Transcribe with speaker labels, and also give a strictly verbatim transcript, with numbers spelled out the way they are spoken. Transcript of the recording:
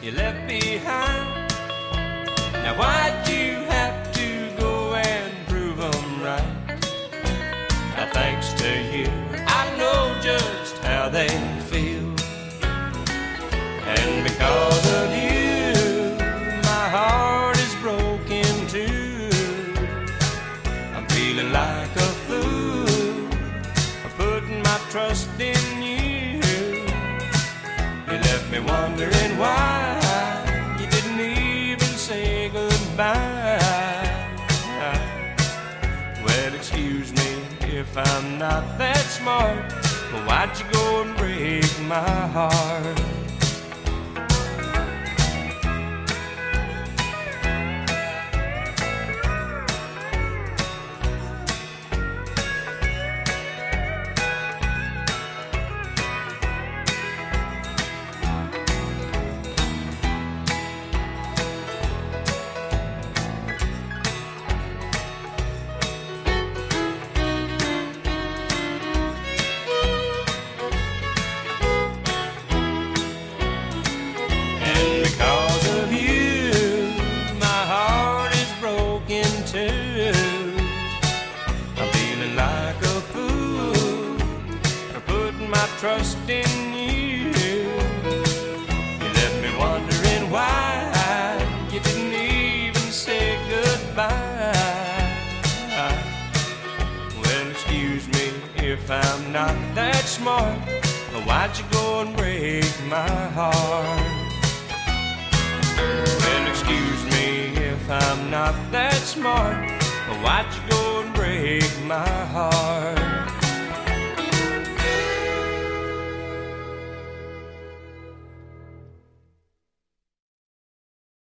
Speaker 1: you left behind. Now why'd you have to go and prove 'em right? Now thanks to you, I know just how they feel. And because of you, my heart is broken too. I'm feeling like a fool for putting my trust in you. You left me wondering why you didn't even say goodbye. Well, excuse me if I'm not that smart, but why'd you go and break my heart? I'm feeling like a fool for putting my trust in you. You left me wondering why you didn't even say goodbye. Well, excuse me if I'm not that smart, but why'd you go and break my heart? Well, excuse me if I'm not that smart, but why'd you go and break my heart?